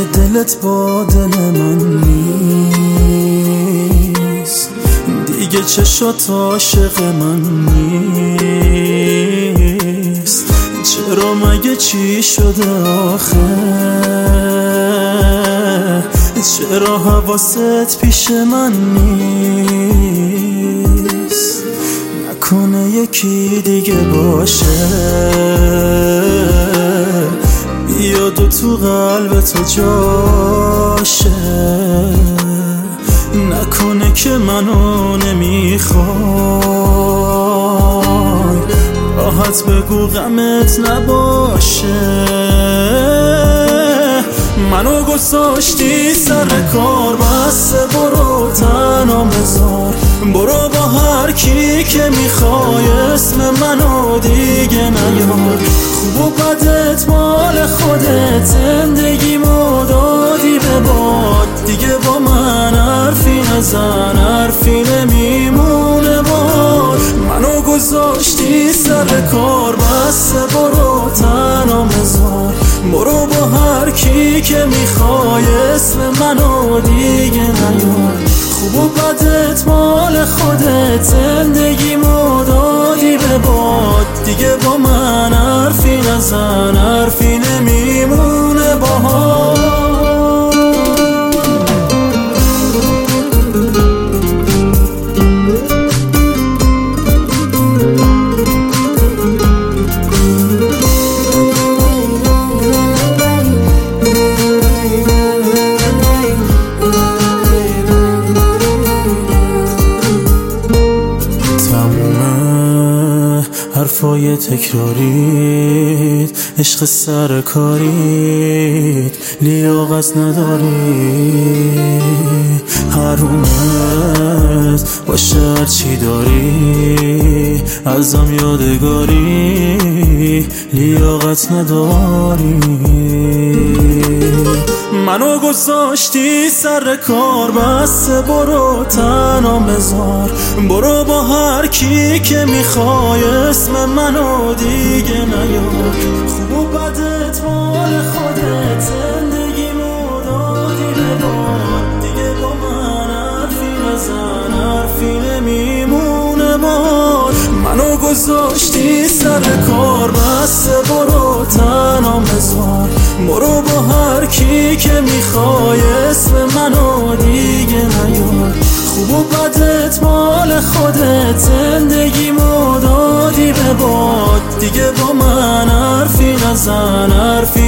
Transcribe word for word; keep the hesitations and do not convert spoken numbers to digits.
دلت با دل من نیست، دیگه چشات عاشق من نیست. چرا مگه چی شده آخه؟ چرا حواست پیش من نیست؟ نکنه یکی دیگه باشه بیاد و تو قلب تو جاشه. نکنه که منو نمیخوای، راحت بگو غمت نباشه. منو گذاشتی سر کار، بس برو تنها بذار. برو با هر کی که میخوای، اسم منو دیگه نیار. خوب و بدت مال خودت، زندگیمو دادی به باد. دیگه با من حرفی نزن، حرفی نمیمونه باد. منو گذاشتی سر کار، بس برو تنها بذار. برو با هر کی که میخوای، اسم منو دیگه نیار. خوب و بدت مال خودت، زندگیمو دادی به باد. دیگه با من حرفی نزن، حرفی نمیمونه باهات. حرفای تکرارید، عشق سرکارید، لیاقت نداری. حرومت باشه هرچی داری، ازم یادگاری، لیاقت نداری. منو گذاشتی سر کار، بس برو تنها بذار. برو با هر کی که میخوای، اسم منو دیگه نیار. خوب و بدت مال خودت، زندگیمو دادی به باد. دیگه با من حرفی نزن، حرفی نمیمونه باد. منو گذاشتی سر کار، بس برو تنها بذار. برو با هر کی که میخوای، اسم منو دیگه نیار. خوب و بدت مال خودت، زندگیمو دادی به باد. دیگه با من حرفی نزن، حرفی